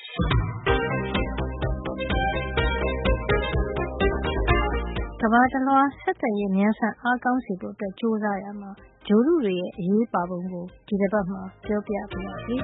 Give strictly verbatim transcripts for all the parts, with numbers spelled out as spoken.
ကမ္ဘာတလွှားဆက်သွယ်ရေးမြန်ဆန်အားကောင်းစေဖို့အတွက်ကြိုးစားရမှာဂြိုဟ်တုတွေရဲ့အရေးပါပုံကိုဒီတစ်ပတ်မှာပြောပြပါရစေ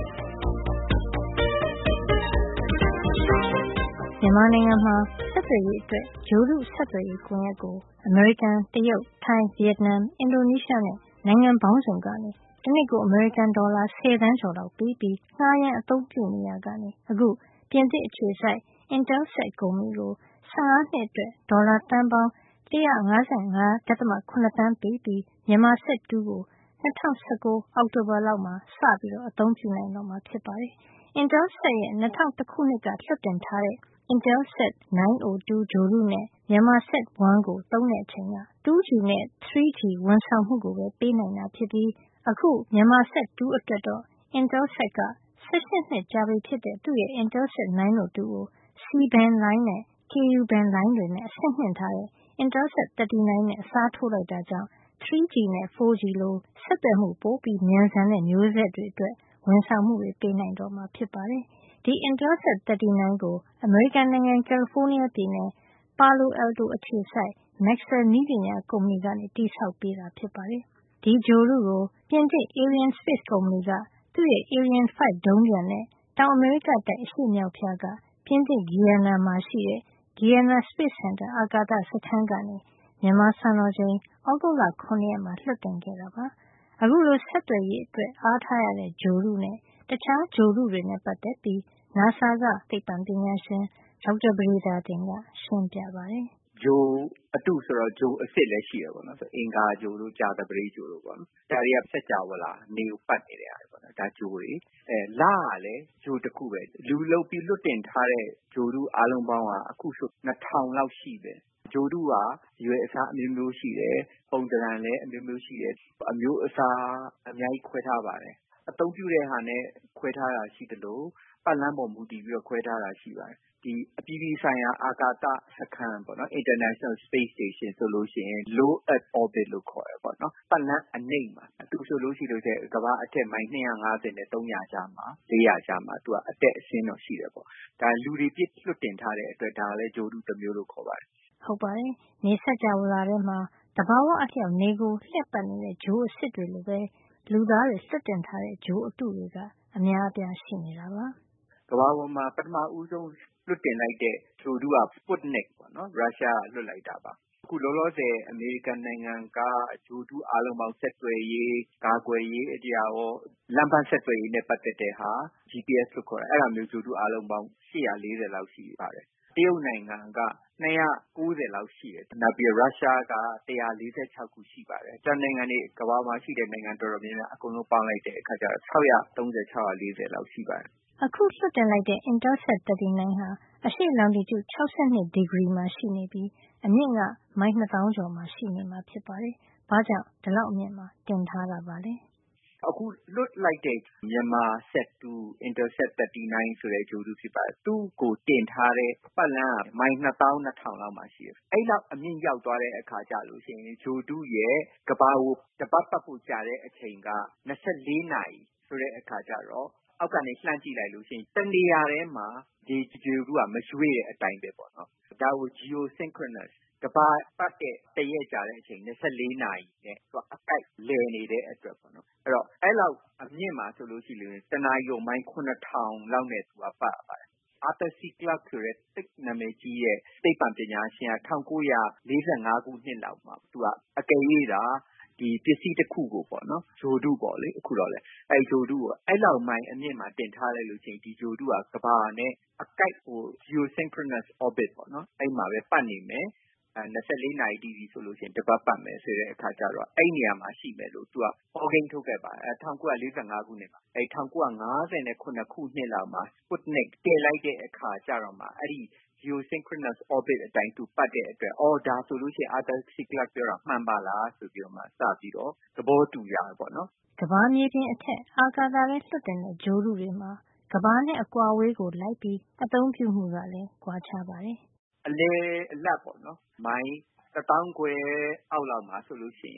။မြန်မာနိုင်ငံမှာဆက်သွယ်ရေးအတွက်ဂြိုဟ်တုဆက်သွယ်ရေးကွန်ရက်ကိုအမေရိကန်၊တရုတ်၊ထိုင်း၊ဗီယက်နမ်၊အင်ဒိုနီးရှားနဲ့နိုင်ငံပေါင်းစုံကနေတနှစ်ကိုအမေရိကန်ဒေါ်လာဆယ်သန်းကျော်လောက်ပေးပြီးငှားရမ်းအသုံးပြုနေရကနေအခုပြင်သစ်အခြေစိုက် Intelsat ကုမ္ပဏီကိုဆယ့်ငါးနှစ်အတွက်ဒေါ်လာသန်းပေါင်းone hundred fifty-five point seven သန်းပေးပြီးမြန်မာစက်twoကိုtwenty nineteenအောက်တိုဘာလမှာစပြီးအသုံးပြုနိုင်တော့မှာဖြစ်ပါတယ်။ Intelsat ရဲ့two thousand oneခုနှစ်ကလွှတ်တင်ထားတဲ့ Intelsat nine oh two ဂြိုဟ်တုနဲ့မြန်မာ Sat oneကိုသုံးတဲ့အချိန်ကtwo G နဲ့three G ဝန်ဆောင်မှုကိုပဲပေးနိုင်တာဖြစ်ပြီးအခုမြန်မာ Sat two အတွက်တော့ Intelsat ကeighteenနှစ်ကြာပြီဖြစ်တဲ့သူ့ရဲ့ Intelsat nine oh twoကို C-band လိုင်းနဲ့ Ku-band လိုင်းတွေနဲ့အဆင့်မြှင့်ထားတဲ့ Intelsat thirty-nine နဲ့အစားထိုးလိုက်တာကြောင့် three G နဲ့ four G လိုဆက်သွယ်မှုပိုမြန်ဆန်တဲ့မျိုးဆက်တွေအတွက်ဝန်ဆောင်မှုတွေပေးနိုင်တော့မှာဖြစ်ပါတယ်။ဒီ Intelsat thirty-nine ကိုအမေရိကန်နိုင်ငံကယ်လီဖိုးနီးယားပြည်နယ် Palo Alto အခြေစိုက် Maxar နည်းပညာကုမ္ပဏီကတည်ဆောက်ပေးတာဖြစ်ပါတယ်။ဒီဂြိုဟ်တုကိုပြင်သစ် Arianespace ကုမ္ပဏီကသူ့ရဲ့ Ariane five ဒုံးပျံနဲ့တောင်အမေရိကတိုက်အရှေ့မြောက်ဖျားကပြင်သစ် Guiana မှာရှိတဲ့ Guiana Space Center အာကာသစခန်းကနေမြန်မာစံတော်ချိန်သြဂုတ်လsevenရက်မှာလွှတ်တင်ခဲ့တာပါ။အခုလိုဆက်သွယ်ရေးအတွက်အားထားရတဲ့ဂြိုဟ်တုနဲ့တခြားဂြိုဟ်တုတွေနဲ့ပတ်သက်ပြီး နာဆာကသိပ္ပံပညာရှင်ဒေါက်တာပဒေသာတင်ကရှင်းပြပါတယ်။ဂြိုဟ်အတုဆိုတော့ဂြိုဟ်အစစ်လည်းရှိတယ်ပေါ့နော်။အင်္ဂါဂြိုဟ်တို့ကြာသပတေးဂြိုဟ်တို့ပေါ့နော်။ဒါတွေကစကြဝဠာနေကိုပတ်နေတဲ့ဟာတွေပေါ့နော်။ဒါဂြိုဟ်တွေအဲလကလည်းဂြိုဟ်တစ်ခုပဲလူလုပ်ပြီးလွတ်တင်ထားတဲ့ဂြိုဟ်တုအားလုံးပေါင်းကအခုဆိုtwo thousandလောက်ရှိတယ်။ဂြိုဟ်တုကအရွယ်အစားအမျိုးမျိုးရှိတယ်။ပုံသဏ္ဍာန်လည်းအမျိုးမျိုးရှိတယ်။အမျိုးအစားအများကြီးခွဲထားပါတယ်။အသုံးပြုတဲ့ဟာနဲ့ခွဲထားတာရှိသလိုပတ်လမ်းပေါ်မူတည်ပြီးတော့ခွဲထားတာရှိပါတယ်။ဒီအပြည်ပြည်ဆိုင်ရာအာကာသစခန်းပေါ့နော် International Space Station ဆိုလို့ရှိရင် Low Earth Orbit လို့ခေါ်တယ်ပေါ့နော်။ပတ်လမ်းအနိမ့်မှာသူဆိုလို့ရှိလို့ကမ္ဘာအထက်မိုင်two hundred fiftyနဲ့three hundredကြားမှာfour hundredကြားမှာသူကအတက်အဆင်းတော့ရှိတယ်ပေါ့။ဒါလူတွေပြည့်လွတ်တင်ထားတဲ့အတွက်ဒါလည်းဂြိုဟ်တုတစ်မျိုးလို့ခေါ်ပါတယ်။ဟုတ်ပါတယ်။နေစကြဝဠာထဲမှာတဘာဝအလျောက်နေကိုလှည့်ပတ်နေတဲ့ဂြိုဟ်အစစ်တွေလိုပဲလူသားတွေလွတ်တင်ထားတဲ့ဂြိုဟ်အတုတွေကအများအပြားရှိနေတာပါ။ကမ္ဘာပေါ်မှာပထမဦးဆုံးလွတ်တင်လိုက်တဲ့ဂြိုဟ်တုက Sputnik ပေါ့နော်။ရုရှားကလွတ်လိုက်တာပါ။အခုလောလောဆယ်အမေရိကန်နိုင်ငံကဂြိုဟ်တုအားလုံးပေါင်းဆက်သွယ်ရေးကာကွယ်ရေးအရာရောလမ်းပန်းဆက်သွယ်ရေးနဲ့ပတ်သက်တဲ့ဟာ G P S လို့ခေါ်တယ်။အဲဒါမျိုးဂြိုဟ်တုအားလုံးပေါင်းeight hundred fortyလောက်ရှိပါတယ်။တရုတ်နိုင်ငံကtwo hundred ninetyလောက်ရှိတယ်။နောက်ပြီးရုရှားကone hundred forty-sixခုရှိပါတယ်။ကျန်နိုင်ငံတွေကမ္ဘာမှာရှိတဲ့နိုင်ငံတော်တော်များများအကုန်လုံးပေါင်းလိုက်တဲ့အခါကျတော့six thirty six fortyလောက်ရှိပါတယ်။အခုလွှတ်တင်လိုက်တဲ့ Intelsat thirty-nine ဟာအရှေ့လောင်တီကျုsixty-twoဒီဂရီမှာရှိနေပြီးအမြင့်ကမိုင်two thousandကျော်မှာရှိနေမှာဖြစ်ပါတယ်။ဘာကြောင့်ဒီလောက်အမြင့်မှာတင်ထားတာပါလဲ။အခုလွတ်လိုက်တဲ့မြန်မာ Sat two Intelsat thirty-nine ဆိုတဲ့ဂြိုဟ်တုဖြစ်ပါတယ်။သူ့ကိုတင်ထားတဲ့ပတ်လမ်းကမိုင်two thousand two thousandလောက်မှာရှိတယ်။အဲဒီလောက်အမြင့်ရောက်သွားတဲ့အခါကျလို့ရှိရင်ဂြိုဟ်တုရဲ့ကမ္ဘာကိုတပတ်ပတ်ဖို့ကြာတဲ့အချိန်ကtwenty-fourနာရီဆိုတဲ့အခါကျတော့အောက်ကနေလှမ်းကြည့်လိုက်လို့ရှိရင်တနေရာထဲမှာဒီဂြိုဟ်တုကမရွေ့တဲ့အတိုင်းပဲပေါ့နော်။ဒါကို geosynchronous ကမ္ဘာပတ်တဲ့တရက်ကြာတဲ့အချိန်twenty-fourနာရီနဲ့သူကအကိုက်လည်နေတဲ့အတွက်ပေါ့နော်။အဲ့တော့အဲ့လောက်အမြင့်မှာဆိုလို့ရှိရင်တနာရီကိုမိုင်seven thousandလောက်နဲ့သူကပတ်ရပါတယ်။ Arthur C. Clarke ဆိုတဲ့သိပ်နာမည်ကြီးတဲ့သိပ္ပံပညာရှင်ကnineteen forty-fiveခုနှစ်လောက်မှာသူကအကယ်၍သာဒီပစ္စည်းတစ်ခုကိုပေါ့နော်ဂြိုဟ်တုပေါ့လေအခုတော့လေအဲဂြိုဟ်တုကိုအဲ့လောက်မိုင်အမြင့်မှာတင်ထားလိုက်လို့ချင်းဒီဂြိုဟ်တုကကမ္ဘာနဲ့အကိုက်ကို geosynchronous orbit ပေါ့နော်အဲ့မှာပဲပတ်နေမယ်twenty-fourနာရီတီးပြီဆိုလို့ရှိရင်တပတ်ပတ်မယ်ဆိုတဲ့အခါကျတော့အဲ့နေရာမှာရှိမယ်လို့သူကဟောကိန်းထုတ်ခဲ့ပါတယ်အဲnineteen forty-fiveခုနှစ်မှာအဲnineteen fifty-sevenခုနှစ်လောက်မှာ Sputnik တင်လိုက်တဲ့အခါကျတော့မှအဲ့ဒီgeosynchronous orbit အတိုင်းသူပတ်တဲ့အတွက်အော်ဒါဆိုလို့ရှိရင် Arthur C. Clarke ပြောတာမှန်ပါလားဆိုပြီးတော့မှစပြီးတော့သဘောတူရပေါ့နော်ကမ္ဘာမြေပြင်အထက်အာကာသထဲလွှတ်တင်တဲ့ဂြိုဟ်တုတွေမှာကမ္ဘာနဲ့အကွာအဝေးကိုလိုက်ပြီးအသုံးပြုမှုကလည်းကွာခြားပါတယ်အလေအလတ်ပေါ့နော်မိုင်တစ်သောင်းခွဲအောက်လောက်မှာဆိုလို့ရှိရင်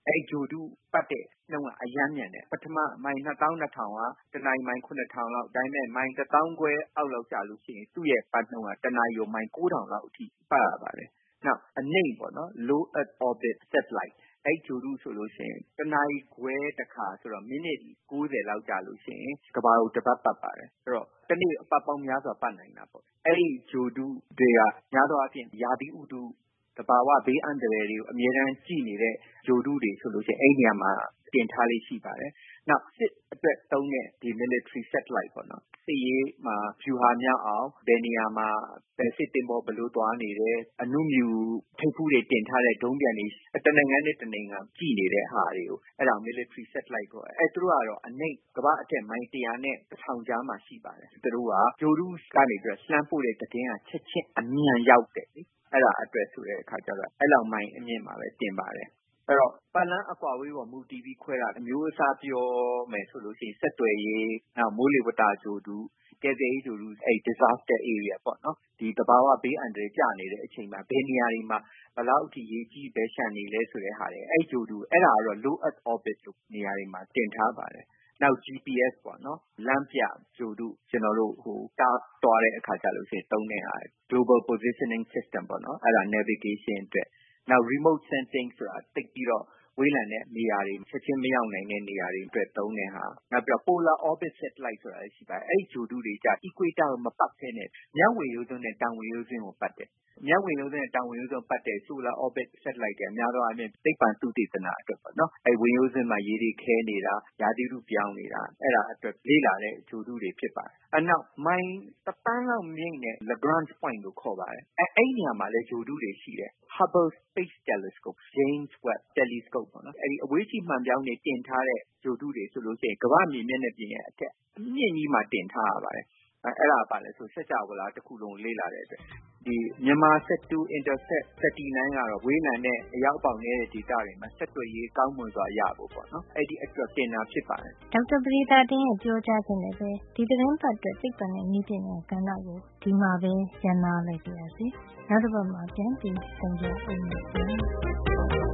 အဲ့ဂျိုဒုပတ်တဲ့နှုန်းကအရမ်းမြန်တယ်ပထမမိုင်နှစ်သောင်းနှစ်ထောင်ကတနာရီမိုင်ခုနှစ်ထောင်လောက်ဒါပေမဲ့မိုင်တစ်သောင်းခွဲအောက်လောက်ကြာလို့ရှိရင်သူ့ရဲ့ပတ်နှုန်းကတနာရီကိုမိုင်ကိုးထောင်လောက်အထိပတ်ရပါတယ်နောက်အနိမ့်ပေါ့နော် low earth orbit satellite အဲ့ဂျိုဒုဆိုလို့ရှိရင်တနာရီခွဲတစ်ခါဆိုတော့မိနစ်ကိုးဆယ်လောက်ကြာလို့ရှိရင်ကမ္ဘာကိုတစ်ပတ်ပတ်ပါတယ်အဲ့တော့တနေ့အပတ်ပေါင်းများစွာပတ်နိုင်တာပေါ့အဲ့ဒီဂျိုဒုတွေကများသောအားဖြင့်ရာသီဥတုတဘာဝဘေးအန္တရာယ်တွေကိုအမြဲတမ်းကြည့်နေတဲ့ဂျိုဒုတွေဆိုလို့ရှိရင်အဲ့ဒီနေရာမှာတင်ထားလေးရှိပါတယ်။နောက်စစ်အတွက်သုံးတဲ့ဒီ military satellite ပေါ့နော်။စစ်ရေးမှာဖြူဟာမြောက်အောင်ဘယ်နေရာမှာဘယ်စစ်တင်ပေါ်ဘလို့သွားနေတယ်အနုမြူထိပ်ဖူးတွေတင်ထားတဲ့ဒုံးပြန်တွေတနိုင်ငံနဲ့တနိုင်ငံကြည့်နေတဲ့ဟာတွေကိုအဲ့ဒါ military satellite ကိုအဲ့သူတို့ကတော့အနိမ့်ကမ္ဘာအထက်မိုင်တရာနဲ့တစ်ထောင်ကြားမှာရှိပါတယ်။သူတို့ကဂျိုဒုကနေပြီးလှမ်းပို့တဲ့သတင်းကချက်ချင်းအမြန်ရောက်တယ်လေ။အဲ့ဒါအတွက်ဆိုတဲ့အခါကျတော့အဲ့လောက်မိုင်အမြင့်မှာပဲတင်ပါတယ်အဲ့တော့ပတ်လန်းအကွာဝေးပေါ်မူတည်ပြီးခွဲတာအမျိုးအစားပြောမယ်ဆိုလို့ရှိရင်ဆက်သွယ်ရေးနောက်မိုးလေဝသဂျိုဒုကဲဆယ်ရေးဂျိုဒုအဲ့ disaster area ပေါ့နော်ဒီတဘာဝဘေးအန္တရာယ်ကျနေတဲ့အချိန်မှာဘယ်နေရာတွေမှာဘယ်လောက်အထိရေးကြီးပဲရှံနေလဲဆိုတဲ့ဟာတွေအဲ့ဂျိုဒုအဲ့ဒါကတော့ low earth orbit လို့နေရာတွေမှာတင်ထားပါတယ်နောက် G P S ပေါ့နော်လမ်းပြဂျိုဒုကျွန်တော်တို့ဟိုတားသွားတဲ့အခါကျလို့ရှိရင်သုံးတဲ့ဟာ global positioning system ပေါ့နော်အဲ့ဒါ navigation အတွက်နောက် remote sensing ဆိုတာတိတ်ပြီးတော့ဝေးလံတဲ့နေရာတွေချက်ချင်းမရောက်နိုင်တဲ့နေရာတွေအတွက်သုံးတဲ့ဟာနောက်ပြီးတော့ polar orbit satellite ဆိုတာရှိပါတယ်အဲ့ဒီဂျိုဒုတွေကြ equator ကိုမပတ်ဘဲနဲ့မျက်ဝေရိုးစွန်းနဲ့တောင်ဝေရိုးစွန်းကိုပတ်တယ်မျက်ဝေရိုးစွန်းနဲ့တောင်ဝေရိုးစွန်းပတ်တဲ့ solar orbit satellite တွေအများသောအားဖြင့်သိပ္ပံသုတေသနအတွက်ပေါ့နော်အဲ့ဝေရိုးစွန်းမှာရေတွေခဲနေတာရာသီဥတုပြောင်းနေတာအဲ့ဒါအတွက်လေ့လာတဲ့ဂျိုဒုတွေဖြစ်ပါတယ်အနောက်မိုင်တစ်ပန်းလောက်မြင့်တဲ့ Lagrange point ကိုခေါ်ပါတယ်အဲ့အဲ့နေရာမှာလည်းဂျိုဒုတွေရှိတယ် Hubble Space Telescope James Webb Telescope ပေါ့နော်အဲ့ဒီအဝေးကြည့်မှန်ပြောင်းနေတင်ထားတဲ့ဂျိုဒုတွေဆိုလို့ရှိရင်ကမ္ဘာမြေမျက်နှာပြင်ရဲ့အထက်အမြင့်ကြီးမှာတင်ထားရပါတယ်အဲ့ဒါပါလဲဆိုစက်ကြဝဠာတစ်ခုလုံးလေ့လာတဲ့အတွက်ဒီမြန်မာ set two Intersat thirty-nine ကတော့ဝေးလံတဲ့အရောက်ပေါက်နေတဲ့ data တွေမှာဆက်သွယ်ရေးကောင်းမွန်စွာရဖို့ပေါ့နော်အဲ့ဒီအတွက်တင်တာဖြစ်ပါတယ်ဒေါက်တာပရိသတ်တင်ရဲ့ပြောကြားခြင်းနဲ့ပဲဒီသတင်းပတ်အတွက်သိပ္ပံနဲ့နည်းပညာကဏ္ဍကိုဒီမှာပဲရန်နာလိုက်ပါရစေနောက်တစ်ပတ်မှာပြန်ပြီးဆုံကြအောင်